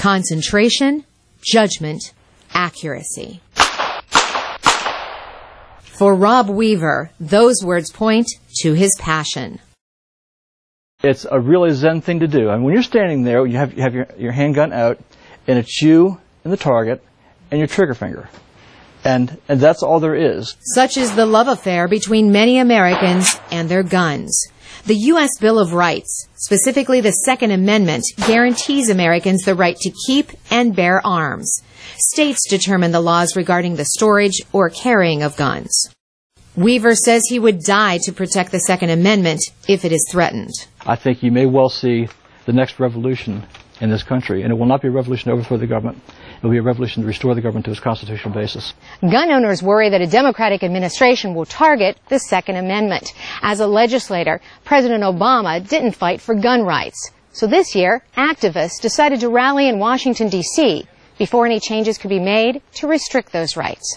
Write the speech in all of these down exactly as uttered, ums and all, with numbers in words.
Concentration, judgment, accuracy. For Rob Weaver, those words point to his passion. It's a really zen thing to do. I mean, when you're standing there, you have, you have your, your handgun out, and it's you and the target and your trigger finger. And, and that's all there is. Such is the love affair between many Americans and their guns. The U S Bill of Rights, specifically the Second Amendment, guarantees Americans the right to keep and bear arms. States determine the laws regarding the storage or carrying of guns. Weaver says he would die to protect the Second Amendment if it is threatened. I think you may well see the next revolution in this country, and it will not be a revolution to overthrow the government. It will be a revolution to restore the government to its constitutional basis. Gun owners worry that a Democratic administration will target the Second Amendment. As a legislator, President Obama didn't fight for gun rights. So this year, activists decided to rally in Washington, D C before any changes could be made to restrict those rights.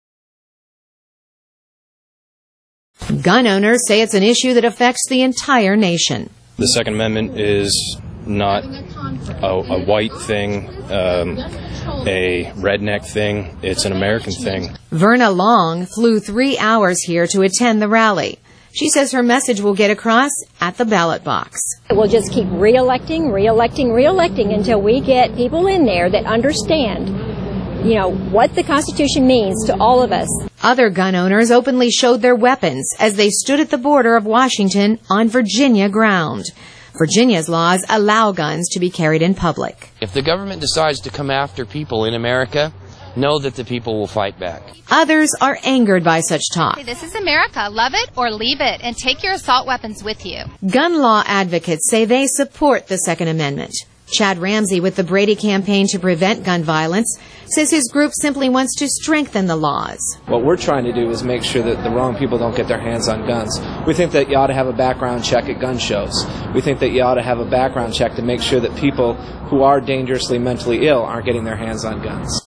Gun owners say it's an issue that affects the entire nation. The Second Amendment is not a, a white thing, um, a redneck thing. It's an American thing. Verna Long flew three hours here to attend the rally. She says her message will get across at the ballot box. We'll just keep re-electing, re-electing, re-electing until we get people in there that understand, you know, what the Constitution means to all of us. Other gun owners openly showed their weapons as they stood at the border of Washington on Virginia ground. Virginia's laws allow guns to be carried in public. If the government decides to come after people in America, know that the people will fight back. Others are angered by such talk. This is America. Love it or leave it, and take your assault weapons with you. Gun law advocates say they support the Second Amendment. Chad Ramsey with the Brady Campaign to Prevent Gun Violence says his group simply wants to strengthen the laws. What we're trying to do is make sure that the wrong people don't get their hands on guns. We think that you ought to have a background check at gun shows. We think that you ought to have a background check to make sure that people who are dangerously mentally ill aren't getting their hands on guns.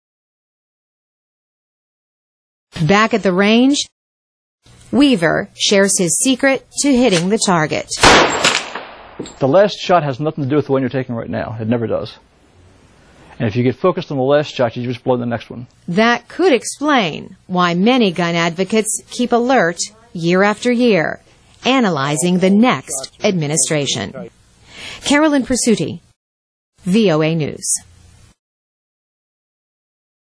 Back at the range, Weaver shares his secret to hitting the target. The last shot has nothing to do with the one you're taking right now. It never does. And if you get focused on the last shot, you just blow the next one. That could explain why many gun advocates keep alert year after year, analyzing the next administration. Carolyn Pursuti, V O A News.